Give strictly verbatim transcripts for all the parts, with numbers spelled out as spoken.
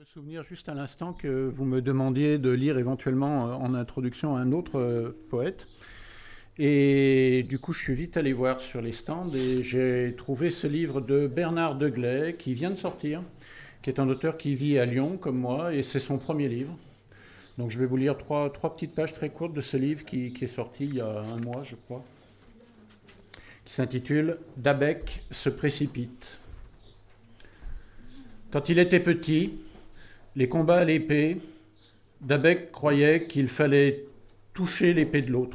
me souvenir juste à l'instant que vous me demandiez de lire éventuellement euh, en introduction un autre euh, poète. Et du coup, je suis vite allé voir sur les stands et j'ai trouvé ce livre de Bernard Deglay qui vient de sortir, qui est un auteur qui vit à Lyon comme moi et c'est son premier livre. Donc je vais vous lire trois, trois petites pages très courtes de ce livre qui, qui est sorti il y a un mois, je crois, qui s'intitule « Dabec se précipite ». Quand il était petit, les combats à l'épée, Dabec croyait qu'il fallait toucher l'épée de l'autre.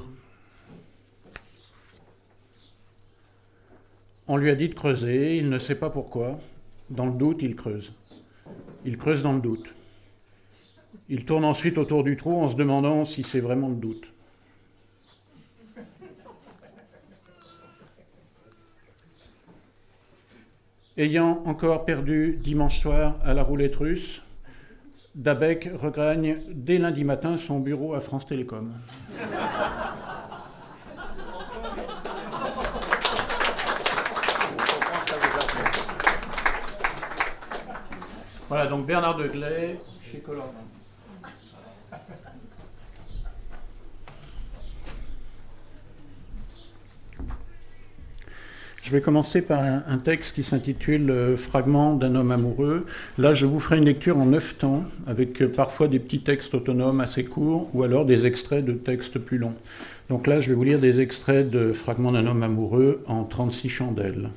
On lui a dit de creuser, il ne sait pas pourquoi. Dans le doute, il creuse. Il creuse dans le doute. Il tourne ensuite autour du trou en se demandant si c'est vraiment le doute. Ayant encore perdu dimanche soir à la roulette russe, Dabec regagne dès lundi matin son bureau à France Télécom. Voilà, donc Bernard Deglay, chez Colorman. Je vais commencer par un, un texte qui s'intitule euh, « Fragment d'un homme amoureux ». Là, je vous ferai une lecture en neuf temps, avec euh, parfois des petits textes autonomes assez courts, ou alors des extraits de textes plus longs. Donc là, je vais vous lire des extraits de « Fragment d'un homme amoureux » en trente-six chandelles.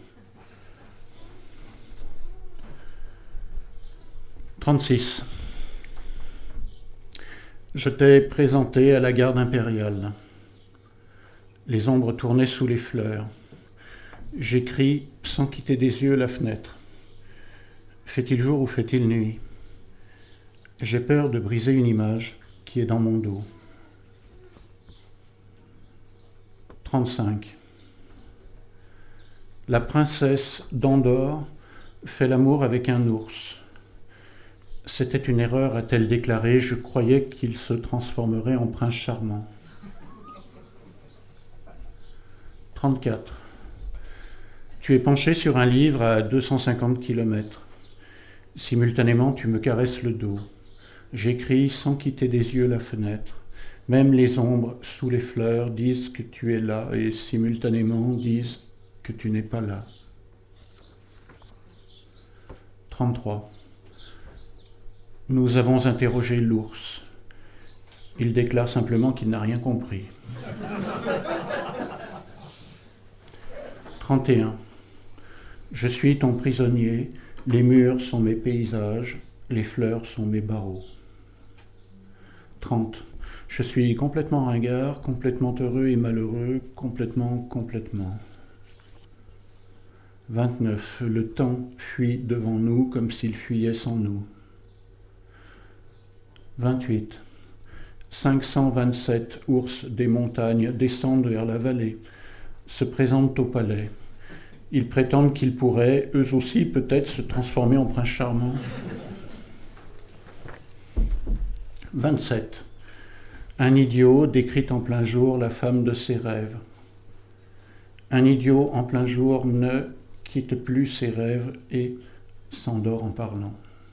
trente-six. Je t'ai présenté à la garde impériale. Les ombres tournaient sous les fleurs. J'écris sans quitter des yeux la fenêtre. Fait-il jour ou fait-il nuit? J'ai peur de briser une image qui est dans mon dos. trente-cinq. La princesse d'Andorre fait l'amour avec un ours. C'était une erreur, a-t-elle déclaré. Je croyais qu'il se transformerait en prince charmant. trente-quatre. Tu es penché sur un livre à deux cent cinquante kilomètres. Simultanément, tu me caresses le dos. J'écris sans quitter des yeux la fenêtre. Même les ombres sous les fleurs disent que tu es là et simultanément disent que tu n'es pas là. trente-trois. Nous avons interrogé l'ours. Il déclare simplement qu'il n'a rien compris. trente et un. Je suis ton prisonnier, les murs sont mes paysages, les fleurs sont mes barreaux. trente. Je suis complètement ringard, complètement heureux et malheureux, complètement, complètement. vingt-neuf. Le temps fuit devant nous comme s'il fuyait sans nous. vingt-huit. cinq cent vingt-sept ours des montagnes descendent vers la vallée, se présentent au palais. Ils prétendent qu'ils pourraient, eux aussi, peut-être se transformer en prince charmant. vingt-sept. Un idiot décrit en plein jour la femme de ses rêves. Un idiot en plein jour ne quitte plus ses rêves et s'endort en parlant.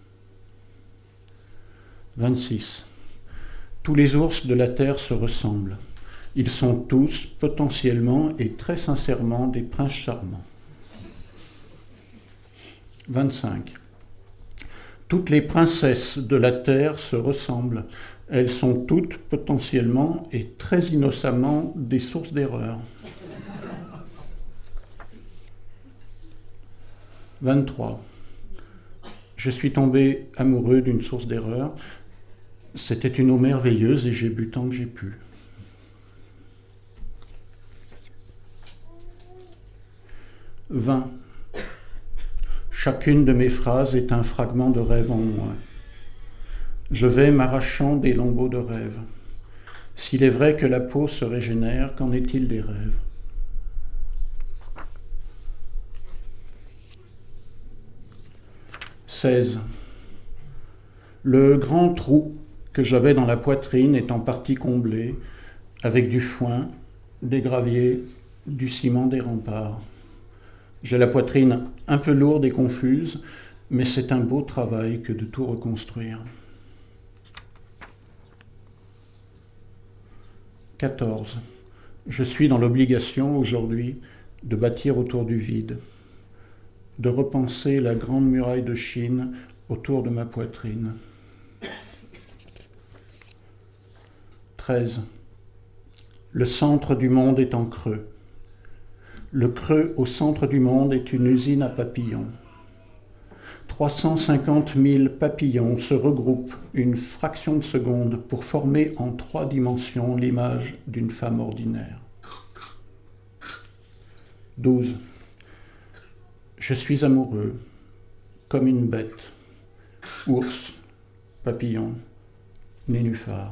vingt-six. Tous les ours de la terre se ressemblent. Ils sont tous potentiellement et très sincèrement des princes charmants. vingt-cinq. Toutes les princesses de la terre se ressemblent. Elles sont toutes potentiellement et très innocemment des sources d'erreur. vingt-trois. Je suis tombé amoureux d'une source d'erreur. C'était une eau merveilleuse et j'ai bu tant que j'ai pu. vingt. Chacune de mes phrases est un fragment de rêve en moi. Je vais m'arrachant des lambeaux de rêve. S'il est vrai que la peau se régénère, qu'en est-il des rêves? seize. Le grand trou que j'avais dans la poitrine est en partie comblé avec du foin, des graviers, du ciment des remparts. J'ai la poitrine un peu lourde et confuse, mais c'est un beau travail que de tout reconstruire. quatorze. Je suis dans l'obligation aujourd'hui de bâtir autour du vide, de repenser la grande muraille de Chine autour de ma poitrine. treize. Le centre du monde est en creux. Le creux au centre du monde est une usine à papillons. trois cent cinquante mille papillons se regroupent une fraction de seconde pour former en trois dimensions l'image d'une femme ordinaire. douze. Je suis amoureux, comme une bête, ours, papillon, nénuphar.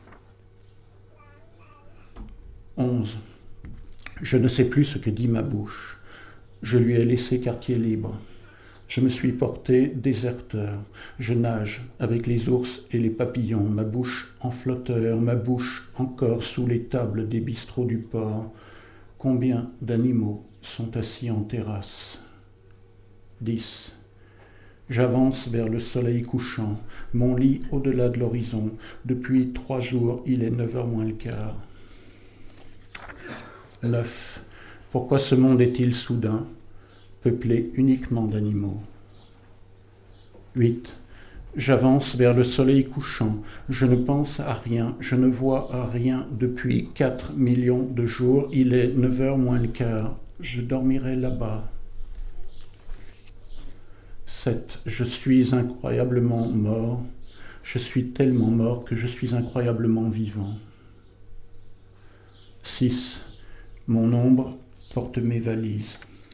onze. Je ne sais plus ce que dit ma bouche. Je lui ai laissé quartier libre. Je me suis porté déserteur. Je nage avec les ours et les papillons, ma bouche en flotteur, ma bouche encore sous les tables des bistrots du port. Combien d'animaux sont assis en terrasse? dix. J'avance vers le soleil couchant, mon lit au-delà de l'horizon. Depuis trois jours, il est neuf heures moins le quart. neuf. Pourquoi ce monde est-il soudain, peuplé uniquement d'animaux? huit. J'avance vers le soleil couchant, je ne pense à rien, je ne vois à rien depuis quatre millions de jours, il est neuf heures moins le quart, je dormirai là-bas. sept. Je suis incroyablement mort, je suis tellement mort que je suis incroyablement vivant. six. Mon ombre porte mes valises.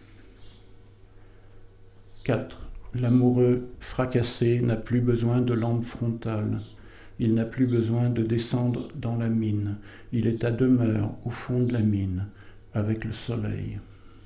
quatre. L'amoureux fracassé n'a plus besoin de lampe frontale. Il n'a plus besoin de descendre dans la mine. Il est à demeure au fond de la mine, avec le soleil.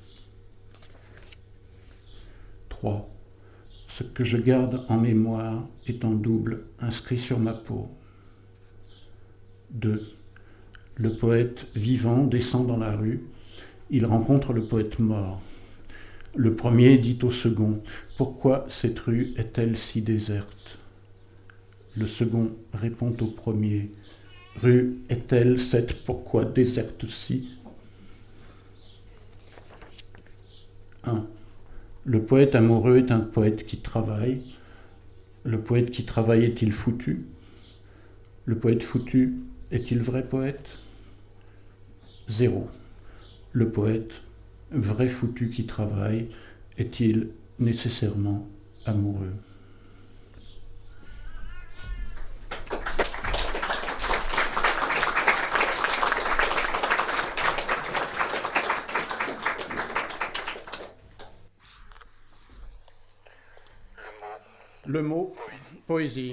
trois. Ce que je garde en mémoire est en double, inscrit sur ma peau. deux. Le poète vivant descend dans la rue. Il rencontre le poète mort. Le premier dit au second « Pourquoi cette rue est-elle si déserte ?» Le second répond au premier « Rue est-elle cette pourquoi déserte si ?» un. Le poète amoureux est un poète qui travaille. Le poète qui travaille est-il foutu? Le poète foutu est-il vrai poète? zéro. Le poète, vrai foutu qui travaille, est-il nécessairement amoureux? Le mot poésie.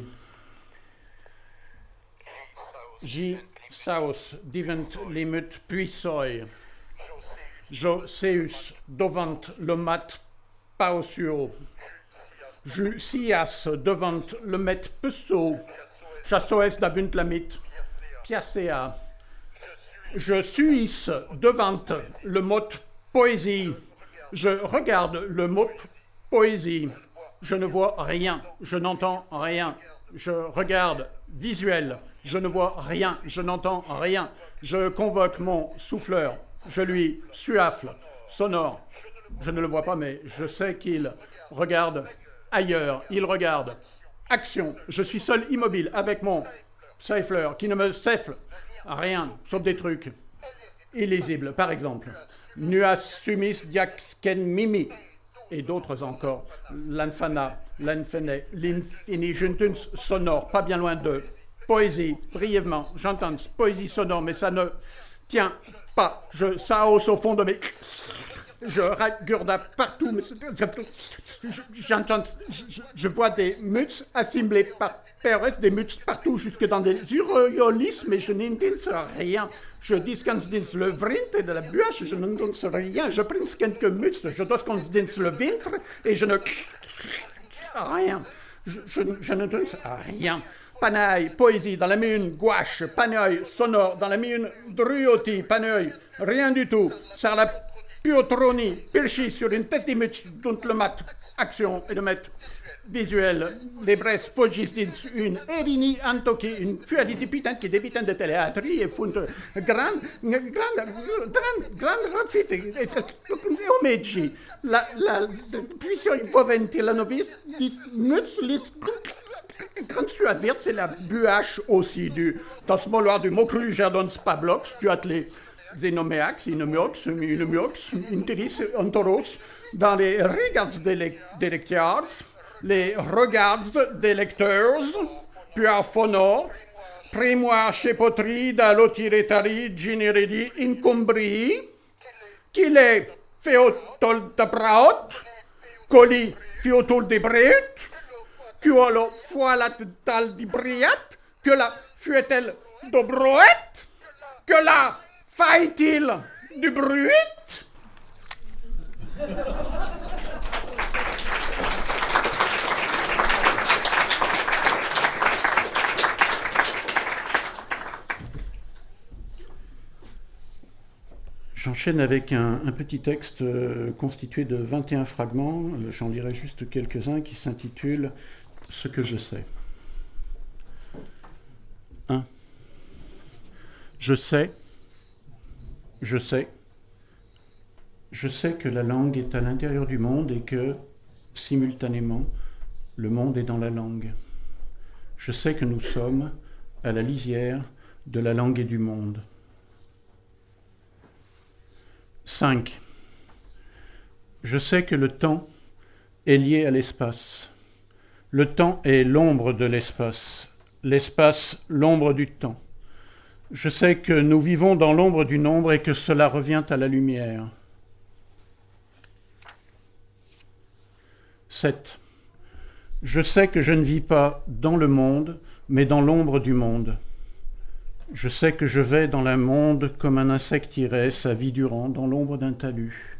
J. Saus divent limut puissoi. Jo seus devant le mat pausio. Je sias devant le met pesso. Chassoes dabunt lamit piacea. Je suis devant le mot poésie. Je regarde le mot poésie. Je ne vois rien, je n'entends rien. Je regarde visuel, je ne vois rien, je n'entends rien. Je convoque mon souffleur, je lui suaffle, sonore. Je ne le vois pas, mais je sais qu'il regarde ailleurs. Il regarde. Action, je suis seul immobile avec mon siffleur qui ne me siffle rien, sauf des trucs illisibles. Par exemple, nuas sumis diaxken mimi. Et d'autres encore, l'infana, l'infini, l'infini, juntuns sonore, pas bien loin de poésie, brièvement, j'entends poésie sonore, mais ça ne tient pas. Je saos au fond de mes... Je ragurda partout, mais j'entends, je, je vois des muts assemblés par P R S, des muts partout, jusque dans des uroyolis, mais je n'entends rien. Je discans dins le vrint de la buache, je n'entends rien. Je prends quelques muts, je discans dins le ventre et je ne... Rien. Je, je, je n'entends rien. Panaille, poésie dans la mine, gouache, panaille, sonore dans la mine, druoti, panaille, rien du tout. Sur la piotronie, perché sur une tête d'imut, dont le mat, action et le mettre visuel, libres spogis dins un erini antoci, un fuaditipitant qui débitant de teatri et punt grand, grand, grand, grand rafite, et omegi, la, la, puissant poventi la novice, dis mus lit, quand tu advertes, c'est la buache aussi du, dans ce moloir du mocruger dans spablox, tu as les xénoméax, inomiox, inomiox, interis, antoros, dans les regards des de lecteurs, les regards des lecteurs, puis à fonor, primoire chepotri da lotiretari generedi incombri, qu'il est féotol de braut, coli féotol de breut, que lo foilat tal di briat, que la fuetel de broet, que la faille-t-il du bruit. J'enchaîne avec un, un petit texte euh, constitué de vingt et un fragments, j'en lirai juste quelques-uns, qui s'intitule « Ce que je sais ». un. Je sais, je sais, je sais que la langue est à l'intérieur du monde et que, simultanément, le monde est dans la langue. Je sais que nous sommes à la lisière de la langue et du monde. cinq. Je sais que le temps est lié à l'espace. Le temps est l'ombre de l'espace. L'espace, l'ombre du temps. Je sais que nous vivons dans l'ombre du nombre et que cela revient à la lumière. sept. Je sais que je ne vis pas dans le monde, mais dans l'ombre du monde. Je sais que je vais dans le monde comme un insecte irait sa vie durant dans l'ombre d'un talus.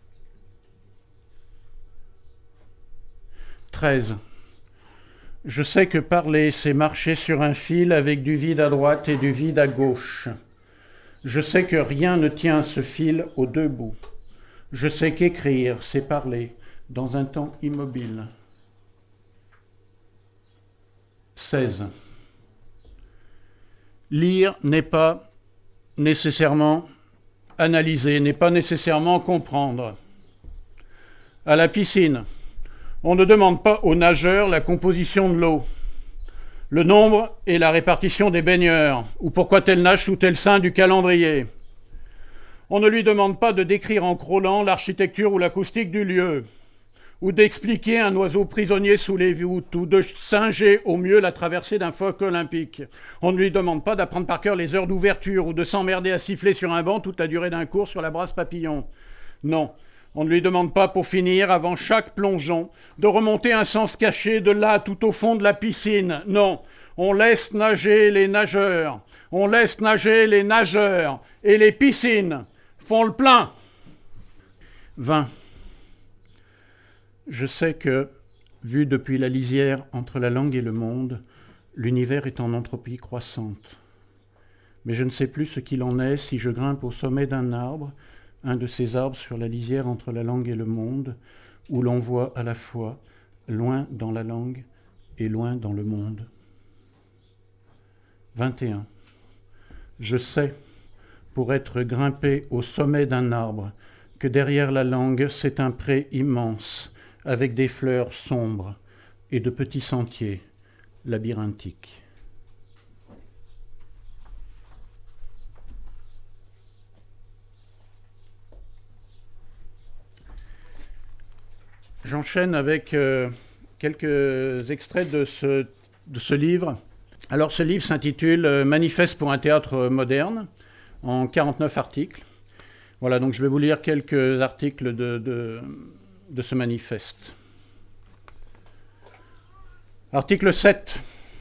treize. Je sais que parler, c'est marcher sur un fil avec du vide à droite et du vide à gauche. Je sais que rien ne tient ce fil aux deux bouts. Je sais qu'écrire, c'est parler dans un temps immobile. seize. Lire n'est pas nécessairement analyser, n'est pas nécessairement comprendre. À la piscine, on ne demande pas aux nageurs la composition de l'eau, le nombre et la répartition des baigneurs, ou pourquoi tel nage sous tel sein du calendrier. On ne lui demande pas de décrire en crawlant l'architecture ou l'acoustique du lieu, ou d'expliquer un oiseau prisonnier sous les voûtes, ou de singer au mieux la traversée d'un phoque olympique. On ne lui demande pas d'apprendre par cœur les heures d'ouverture, ou de s'emmerder à siffler sur un banc toute la durée d'un cours sur la brasse papillon. Non, on ne lui demande pas, pour finir, avant chaque plongeon, de remonter un sens caché de là, tout au fond de la piscine. Non, on laisse nager les nageurs, on laisse nager les nageurs, et les piscines font le plein. vingt. Je sais que, vu depuis la lisière entre la langue et le monde, l'univers est en entropie croissante. Mais je ne sais plus ce qu'il en est si je grimpe au sommet d'un arbre, un de ces arbres sur la lisière entre la langue et le monde, où l'on voit à la fois loin dans la langue et loin dans le monde. vingt et un. Je sais, pour être grimpé au sommet d'un arbre, que derrière la langue, c'est un pré immense, avec des fleurs sombres et de petits sentiers labyrinthiques. J'enchaîne avec euh, quelques extraits de ce, de ce livre. Alors ce livre s'intitule euh, « Manifeste pour un théâtre moderne » en quarante-neuf articles. Voilà, donc je vais vous lire quelques articles de... de de ce manifeste. Article sept.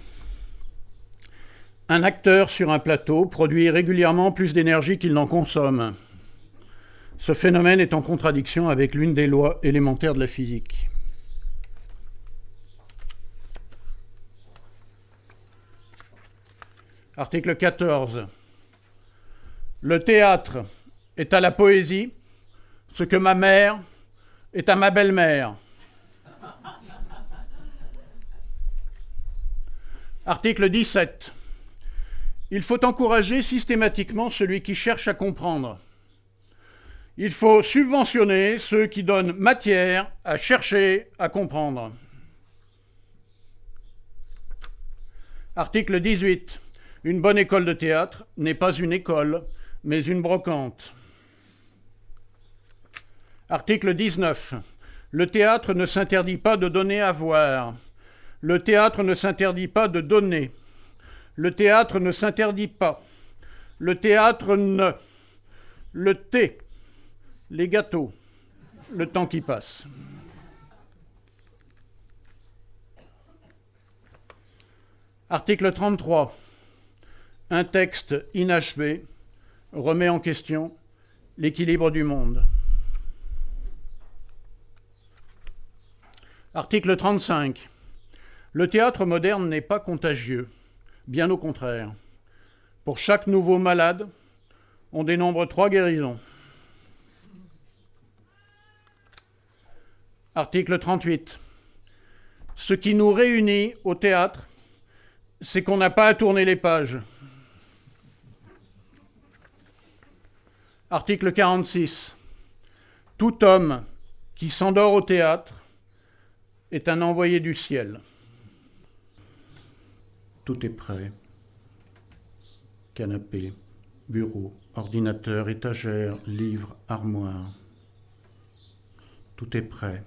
Un acteur sur un plateau produit régulièrement plus d'énergie qu'il n'en consomme. Ce phénomène est en contradiction avec l'une des lois élémentaires de la physique. Article quatorze. Le théâtre est à la poésie ce que ma mère est à ma belle-mère. Article dix-sept. Il faut encourager systématiquement celui qui cherche à comprendre. Il faut subventionner ceux qui donnent matière à chercher à comprendre. Article dix-huit. Une bonne école de théâtre n'est pas une école, mais une brocante. Article dix-neuf. Le théâtre ne s'interdit pas de donner à voir. Le théâtre ne s'interdit pas de donner. Le théâtre ne s'interdit pas. Le théâtre ne. Le thé. Les gâteaux. Le temps qui passe. Article trente-trois. Un texte inachevé remet en question l'équilibre du monde. Article trente-cinq. Le théâtre moderne n'est pas contagieux, bien au contraire. Pour chaque nouveau malade, on dénombre trois guérisons. Article trente-huit. Ce qui nous réunit au théâtre, c'est qu'on n'a pas à tourner les pages. Article quarante-six. Tout homme qui s'endort au théâtre est un envoyé du ciel. Tout est prêt. Canapé, bureau, ordinateur, étagère, livre, armoire. Tout est prêt.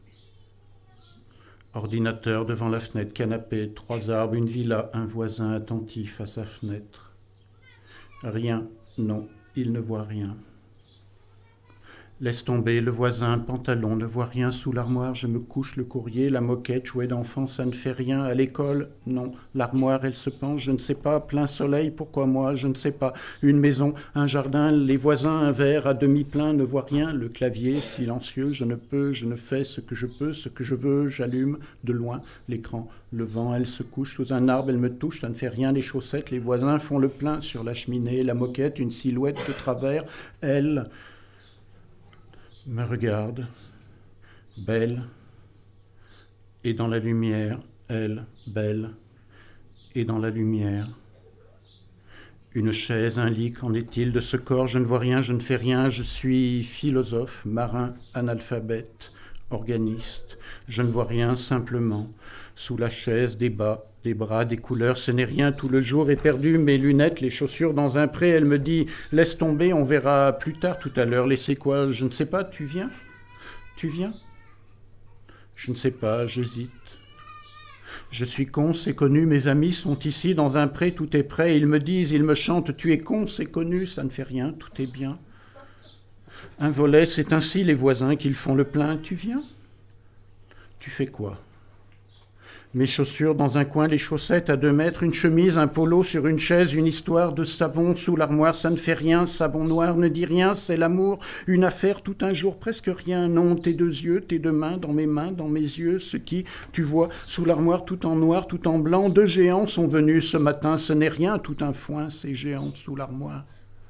Ordinateur devant la fenêtre, canapé, trois arbres, une villa, un voisin attentif à sa fenêtre. Rien, non, il ne voit rien. Laisse tomber le voisin, pantalon, ne voit rien sous l'armoire, je me couche, le courrier, la moquette, jouet d'enfant, ça ne fait rien. À l'école, non, l'armoire, elle se penche, je ne sais pas, plein soleil, pourquoi moi, je ne sais pas. Une maison, un jardin, les voisins, un verre à demi plein, ne voit rien. Le clavier, silencieux, je ne peux, je ne fais ce que je peux, ce que je veux, j'allume de loin l'écran. Le vent, elle se couche sous un arbre, elle me touche, ça ne fait rien, les chaussettes, les voisins font le plein sur la cheminée, la moquette, une silhouette de travers, elle me regarde, belle, et dans la lumière, elle, belle, et dans la lumière. Une chaise, un lit, qu'en est-il de ce corps? Je ne vois rien, je ne fais rien, je suis philosophe, marin, analphabète, organiste. Je ne vois rien, simplement. Sous la chaise, des bas, des bras, des couleurs, ce n'est rien, tout le jour est perdu, mes lunettes, les chaussures dans un pré, elle me dit « Laisse tomber, on verra plus tard, tout à l'heure, laissez quoi? Je ne sais pas, tu viens? Tu viens? » Je ne sais pas, j'hésite. Je suis con, c'est connu, mes amis sont ici, dans un pré, tout est prêt, ils me disent, ils me chantent « Tu es con, c'est connu, ça ne fait rien, tout est bien. » Un volet, c'est ainsi les voisins qu'ils font le plein, tu viens? Tu fais quoi? Mes chaussures dans un coin, les chaussettes à deux mètres, une chemise, un polo sur une chaise, une histoire de savon sous l'armoire, ça ne fait rien, savon noir ne dit rien, c'est l'amour, une affaire tout un jour, presque rien, non, tes deux yeux, tes deux mains, dans mes mains, dans mes yeux, ce qui, tu vois, sous l'armoire, tout en noir, tout en blanc, deux géants sont venus ce matin, ce n'est rien, tout un foin, ces géants sous l'armoire.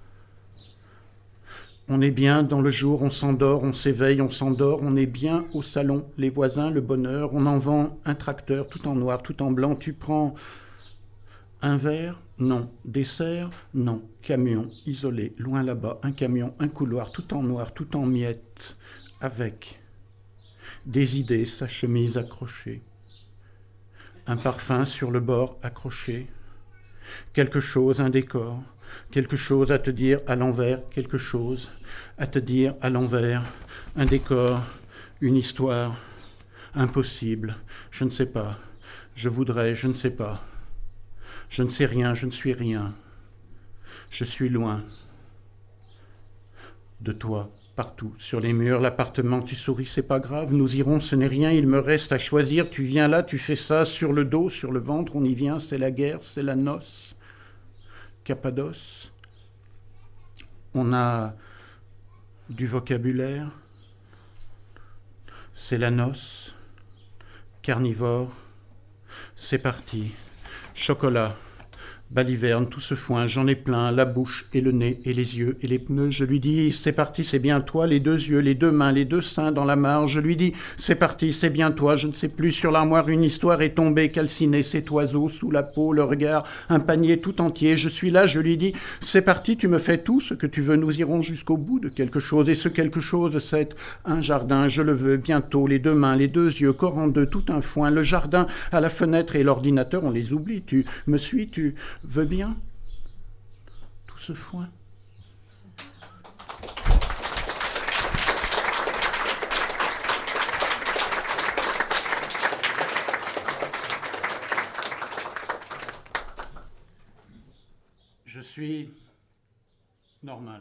On est bien dans le jour, on s'endort, on s'éveille, on s'endort, on est bien au salon, les voisins, le bonheur, on en vend un tracteur, tout en noir, tout en blanc, tu prends un verre, non, dessert, non, camion, isolé, loin là-bas, un camion, un couloir, tout en noir, tout en miettes, avec des idées, sa chemise accrochée, un parfum sur le bord accroché, quelque chose, un décor, quelque chose à te dire à l'envers, quelque chose à te dire à l'envers, un décor, une histoire, impossible, je ne sais pas, je voudrais, je ne sais pas, je ne sais rien, je ne suis rien, je suis loin de toi, partout, sur les murs, l'appartement, tu souris, c'est pas grave, nous irons, ce n'est rien, il me reste à choisir, tu viens là, tu fais ça, sur le dos, sur le ventre, on y vient, c'est la guerre, c'est la noce, Cappadoce. On a du vocabulaire, c'est la noce, carnivore, c'est parti, chocolat, Baliverne, tout ce foin, j'en ai plein, la bouche et le nez et les yeux et les pneus. Je lui dis, c'est parti, c'est bien toi, les deux yeux, les deux mains, les deux seins dans la mare. Je lui dis, c'est parti, c'est bien toi, je ne sais plus, sur l'armoire, une histoire est tombée, calcinée, cet oiseau sous la peau, le regard, un panier tout entier. Je suis là, je lui dis, c'est parti, tu me fais tout ce que tu veux, nous irons jusqu'au bout de quelque chose. Et ce quelque chose, c'est un jardin, je le veux, bientôt, les deux mains, les deux yeux, corps en deux, tout un foin, le jardin, à la fenêtre et l'ordinateur, on les oublie. Tu me suis, tu veux bien tout ce foin? Je suis normal.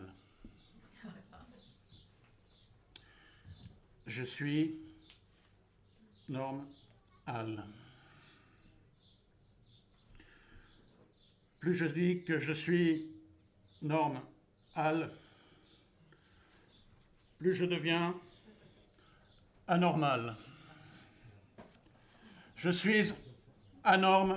Je suis normal. Plus je dis que je suis normal, plus je deviens anormal. Je suis anormal.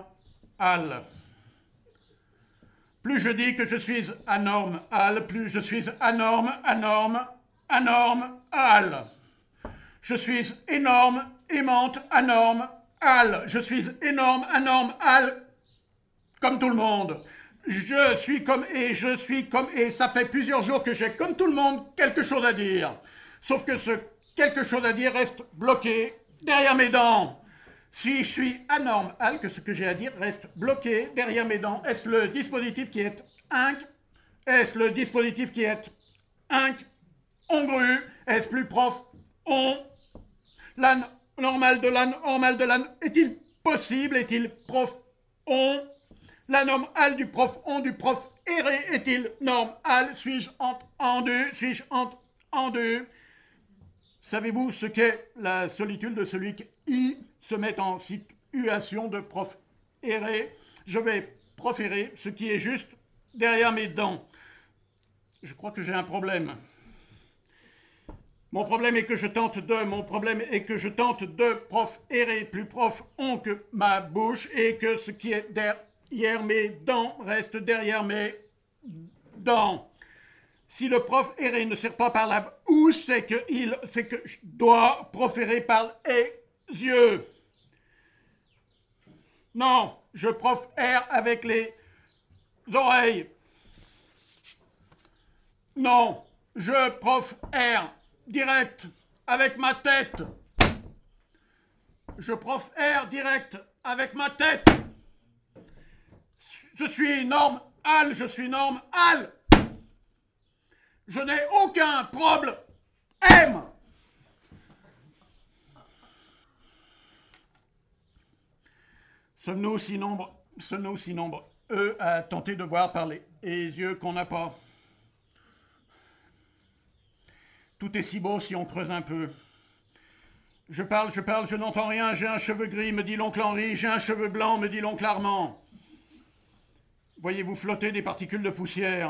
Plus je dis que je suis anormal, plus je suis anorme, anorme, anormal. Je suis énorme, aimante, anorme, al. Je suis énorme, anorme, al. Comme tout le monde. Je suis comme et, je suis comme et. Ça fait plusieurs jours que j'ai, comme tout le monde, quelque chose à dire. Sauf que ce quelque chose à dire reste bloqué derrière mes dents. Si je suis anormal, que ce que j'ai à dire reste bloqué derrière mes dents, est-ce le dispositif qui est inc? Est-ce le dispositif qui est inc? Ongru? Est-ce plus prof? On? L'âne normal de l'âne, normal de l'âne, est-il possible? Est-il prof? On? La normal du prof on du prof erré est-il normal? Suis-je entendu? Suis-je entendu? Savez-vous ce qu'est la solitude de celui qui se met en situation de prof erré? Je vais proférer ce qui est juste derrière mes dents. Je crois que j'ai un problème. Mon problème est que je tente de, mon problème est que je tente de prof erré, plus prof on que ma bouche, et que ce qui est derrière Derrière mes dents reste derrière mes dents. Si le prof erré ne sert pas par la bouche, c'est que, il, c'est que je dois proférer par les yeux. Non, je profère avec les oreilles. Non, je profère direct avec ma tête. Je profère direct avec ma tête. Je suis normal, je suis normal. Je n'ai aucun problème. Sommes-nous si nombreux, sommes-nous si nombreux, eux, à tenter de voir par les, les yeux qu'on n'a pas? Tout est si beau si on creuse un peu. Je parle, je parle, je n'entends rien. J'ai un cheveu gris, me dit l'oncle Henri. J'ai un cheveu blanc, me dit l'oncle Armand. Voyez-vous flotter des particules de poussière.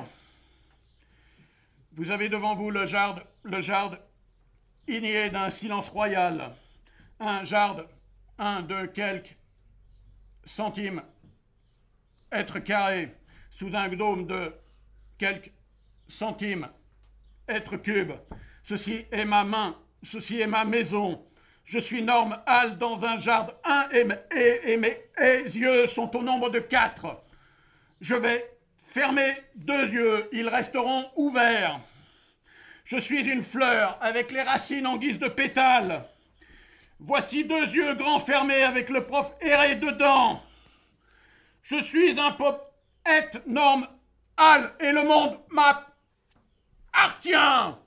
Vous avez devant vous le jardin, le jardin igné d'un silence royal. Un jardin, un de quelques centimes, être carré, sous un dôme de quelques centimes, être cube. Ceci est ma main, ceci est ma maison. Je suis normal dans un jardin, un et, et, et mes et yeux sont au nombre de quatre. Je vais fermer deux yeux, ils resteront ouverts. Je suis une fleur avec les racines en guise de pétales. Voici deux yeux grands fermés avec le prof erré dedans. Je suis un poète normal et le monde m'appartient.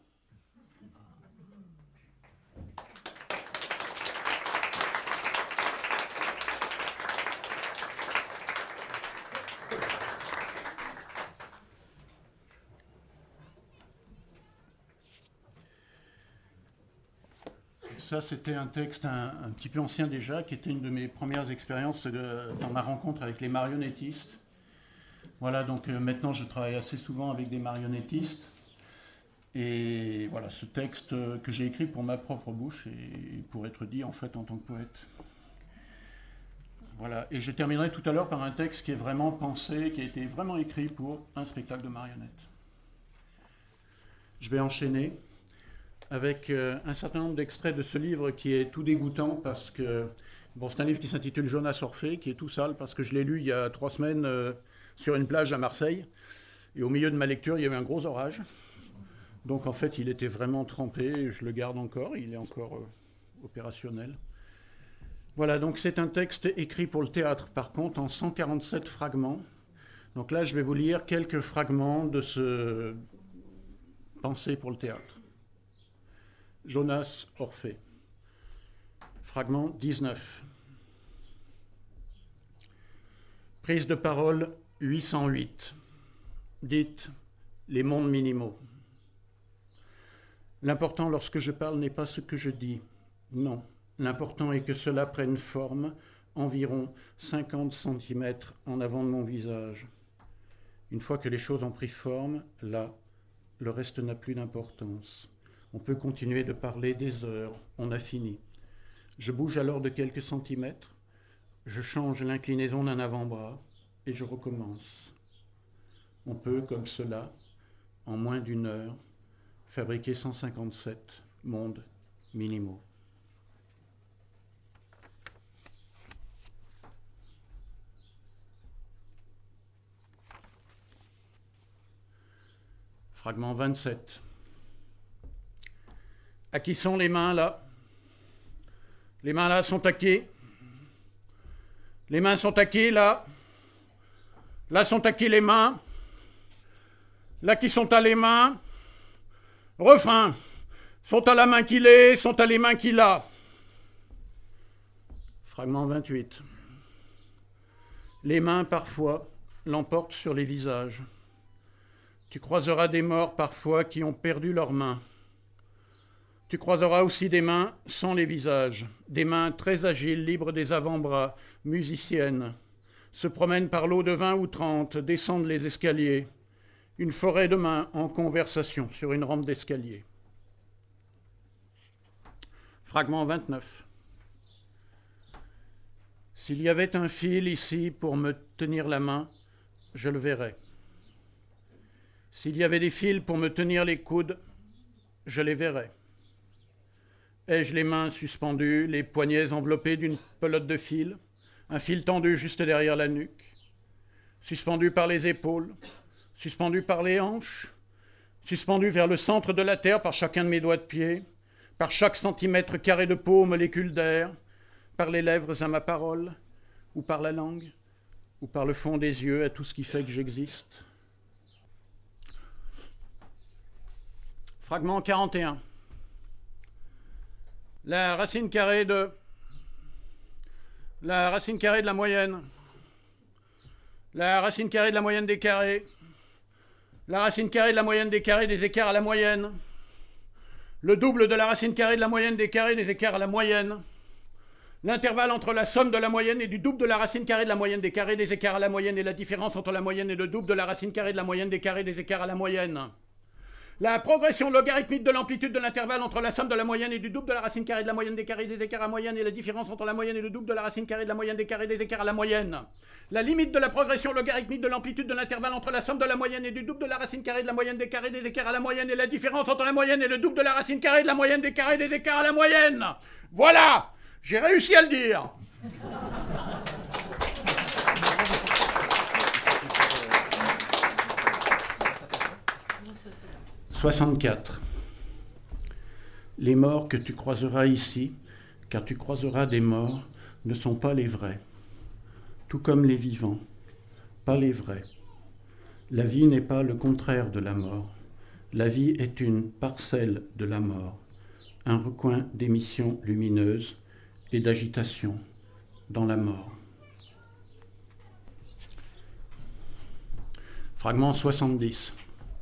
Ça, c'était un texte un, un petit peu ancien déjà, qui était une de mes premières expériences de, dans ma rencontre avec les marionnettistes. Voilà, donc euh, maintenant je travaille assez souvent avec des marionnettistes. Et voilà, ce texte que j'ai écrit pour ma propre bouche et pour être dit en fait en tant que poète. Voilà, et je terminerai tout à l'heure par un texte qui est vraiment pensé, qui a été vraiment écrit pour un spectacle de marionnettes. Je vais enchaîner avec euh, un certain nombre d'extraits de ce livre qui est tout dégoûtant parce que, bon, c'est un livre qui s'intitule Jonas Orphée, qui est tout sale parce que je l'ai lu il y a trois semaines euh, sur une plage à Marseille, et au milieu de ma lecture, il y avait un gros orage. Donc en fait, il était vraiment trempé, je le garde encore, il est encore euh, opérationnel. Voilà, donc c'est un texte écrit pour le théâtre, par contre, en cent quarante-sept fragments. Donc là, je vais vous lire quelques fragments de ce pensée pour le théâtre. Jonas Orphée. Fragment dix-neuf. Prise de parole huit cent huit. Dites les mondes minimaux. L'important lorsque je parle n'est pas ce que je dis. Non. L'important est que cela prenne forme environ cinquante centimètres en avant de mon visage. Une fois que les choses ont pris forme, là, le reste n'a plus d'importance. On peut continuer de parler des heures, on a fini. Je bouge alors de quelques centimètres, je change l'inclinaison d'un avant-bras et je recommence. On peut, comme cela, en moins d'une heure, fabriquer cent cinquante-sept mondes minimaux. Fragment vingt-sept. À qui sont les mains là? Les mains là sont à qui? Les mains sont à qui là? Là sont à qui les mains? Là qui sont à les mains? Refrain. Sont à la main qu'il est, sont à les mains qu'il a. Fragment vingt-huit. Les mains parfois l'emportent sur les visages. Tu croiseras des morts parfois qui ont perdu leurs mains. Tu croiseras aussi des mains sans les visages, des mains très agiles, libres des avant-bras, musiciennes, se promènent par l'eau de vingt ou trente, descendent les escaliers, une forêt de mains en conversation sur une rampe d'escalier. Fragment vingt-neuf. S'il y avait un fil ici pour me tenir la main, je le verrais. S'il y avait des fils pour me tenir les coudes, je les verrais. Ai-je les mains suspendues, les poignets enveloppés d'une pelote de fil, un fil tendu juste derrière la nuque, suspendu par les épaules, suspendu par les hanches, suspendu vers le centre de la terre par chacun de mes doigts de pied, par chaque centimètre carré de peau, molécule d'air, par les lèvres à ma parole, ou par la langue, ou par le fond des yeux à tout ce qui fait que j'existe. Fragment quarante et un. La racine carrée de... La racine carrée de la moyenne. La racine carrée de la moyenne des carrés. La racine carrée de la moyenne des carrés des écarts à la moyenne. Le double de la racine carrée de la moyenne des carrés des écarts à la moyenne. L'intervalle entre la somme de la moyenne et du double de la racine carrée de la moyenne des carrés des écarts à la moyenne et la différence entre la moyenne et le double de la racine carrée de la moyenne des carrés des écarts à la moyenne. La progression logarithmique de l'amplitude de l'intervalle entre la somme de la moyenne et du double de la racine carrée de la moyenne des carrés des écarts à moyenne et la différence entre la moyenne et le double de la racine carrée de la moyenne des carrés des écarts à la moyenne. La limite de la progression logarithmique de l'amplitude de l'intervalle entre la somme de la moyenne et du double de la racine carrée de la moyenne des carrés des écarts à la moyenne et la différence entre la moyenne et le double de la racine carrée de la moyenne des carrés des écarts à la moyenne. Voilà, j'ai réussi à le dire. soixante-quatre. Les morts que tu croiseras ici, car tu croiseras des morts, ne sont pas les vrais. Tout comme les vivants, pas les vrais. La vie n'est pas le contraire de la mort. La vie est une parcelle de la mort, un recoin d'émissions lumineuses et d'agitation dans la mort. Fragment soixante-dix.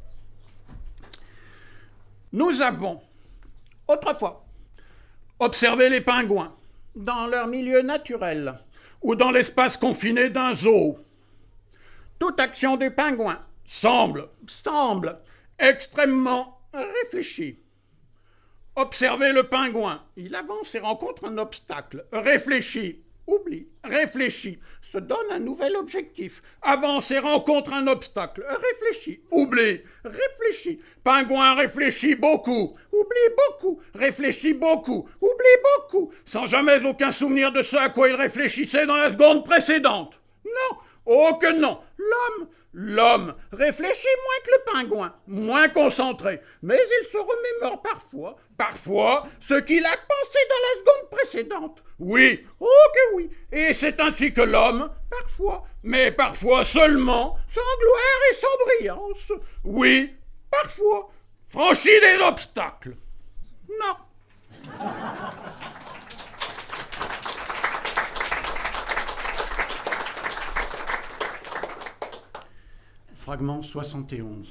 Nous avons, autrefois, observé les pingouins dans leur milieu naturel ou dans l'espace confiné d'un zoo. Toute action du pingouin semble, semble extrêmement réfléchie. Observez le pingouin. Il avance et rencontre un obstacle. Réfléchit. oublie, réfléchis, se donne un nouvel objectif, avance et rencontre un obstacle, réfléchis, oublie, réfléchis, pingouin réfléchit beaucoup, oublie beaucoup, réfléchit beaucoup, oublie beaucoup, sans jamais aucun souvenir de ce à quoi il réfléchissait dans la seconde précédente. Non, oh que non, l'homme, l'homme réfléchit moins que le pingouin, moins concentré, mais il se remémore parfois, parfois, ce qu'il a pensé dans la seconde précédente. Oui, oh que oui, et c'est ainsi que l'homme, parfois, mais parfois seulement, sans gloire et sans brillance, oui, parfois, franchit des obstacles. Non. Fragment soixante et onze.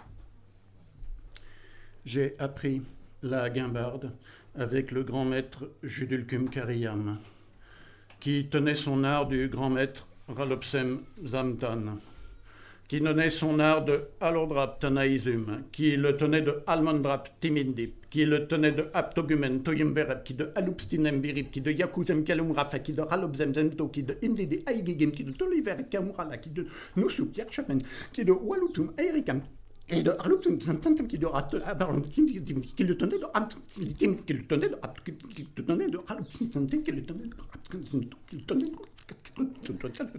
J'ai appris la guimbarde avec le grand maître Judulcum Cariyam, qui tenait son art du grand maître Ralopsem Zamtan, qui tenait son art de Alordrap Tanaïsum, qui le tenait de Almondrap Timindip, qui le tenait de Aptogumen Toyumberep, qui de Alupstinem Birip, qui de Yakuzem Kalumrafa, qui de Ralopsem Zemto, qui de Indidi Aigigim, qui de Toliver Kamurala, qui de Nusuk Yakshamen, qui de Walutum Airikam, et de Arlupsem Zantantam, qui de qui le tenait de Aptim, qui le tenait de qui le tenait de Ralopsem Zantam, qui le tenait de Aptim, qui le tenait de.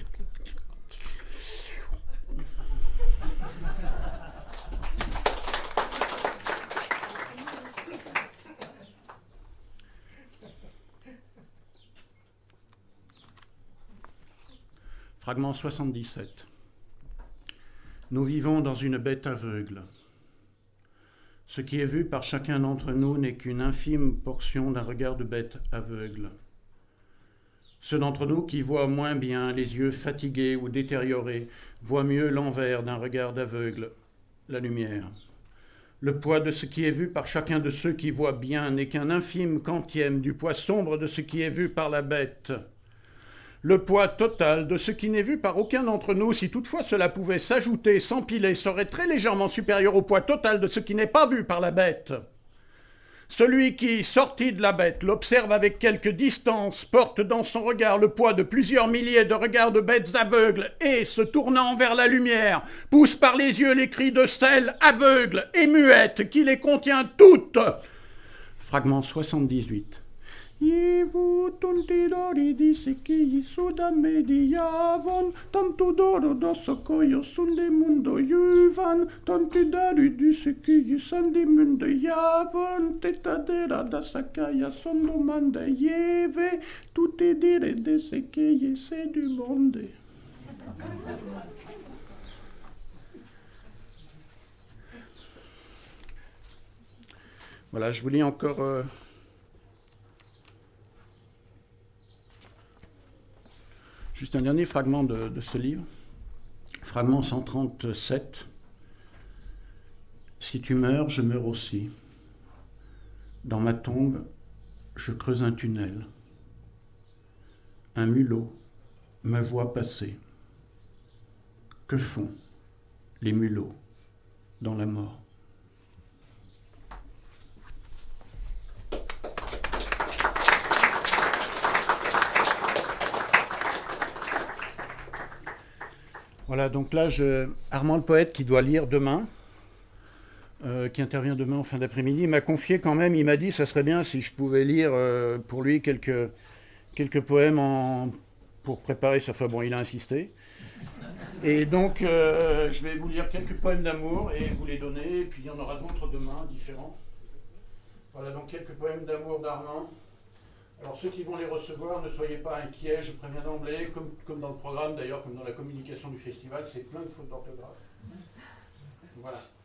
Fragment soixante-dix-sept. Nous vivons dans une bête aveugle. Ce qui est vu par chacun d'entre nous n'est qu'une infime portion d'un regard de bête aveugle. Ceux d'entre nous qui voient moins bien, les yeux fatigués ou détériorés, voient mieux l'envers d'un regard d'aveugle, la lumière. Le poids de ce qui est vu par chacun de ceux qui voient bien n'est qu'un infime quantième du poids sombre de ce qui est vu par la bête. Le poids total de ce qui n'est vu par aucun d'entre nous, si toutefois cela pouvait s'ajouter, s'empiler, serait très légèrement supérieur au poids total de ce qui n'est pas vu par la bête. Celui qui, sorti de la bête, l'observe avec quelque distance, porte dans son regard le poids de plusieurs milliers de regards de bêtes aveugles et, se tournant vers la lumière, pousse par les yeux les cris de celle aveugle et muette qui les contient toutes. Fragment soixante-dix-huit. Ivu tontidori disse che sudame diavon, tanto d'oro dosso coio sunde mundo juvan, tontidori disse che sande mundo javon, tetadera da sakaya son domanda jeve, tutte dire desse che c'est du monde. Voilà, je vous lis encore... Euh... Juste un dernier fragment de, de ce livre, fragment cent trente-sept. Si tu meurs, je meurs aussi. Dans ma tombe, je creuse un tunnel. Un mulot me voit passer. Que font les mulots dans la mort ? Voilà, donc là, je, Armand le poète, qui doit lire demain, euh, qui intervient demain en fin d'après-midi, m'a confié quand même, il m'a dit, ça serait bien si je pouvais lire euh, pour lui quelques, quelques poèmes en, pour préparer ça. Enfin bon, il a insisté. Et donc, euh, je vais vous lire quelques poèmes d'amour et vous les donner, et puis il y en aura d'autres demain, différents. Voilà, donc quelques poèmes d'amour d'Armand. Alors ceux qui vont les recevoir, ne soyez pas inquiets, je préviens d'emblée, comme, comme dans le programme d'ailleurs, comme dans la communication du festival, c'est plein de fautes d'orthographe. Voilà.